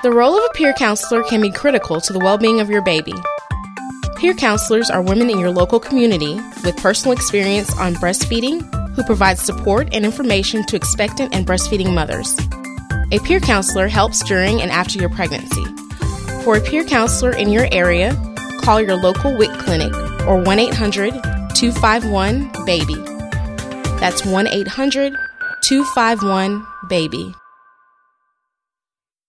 The role of a peer counselor can be critical to the well-being of your baby. Peer counselors are women in your local community with personal experience on breastfeeding who provide support and information to expectant and breastfeeding mothers. A peer counselor helps during and after your pregnancy. For a peer counselor in your area, call your local WIC clinic or 1-800-251-BABY. That's 1-800-251-BABY.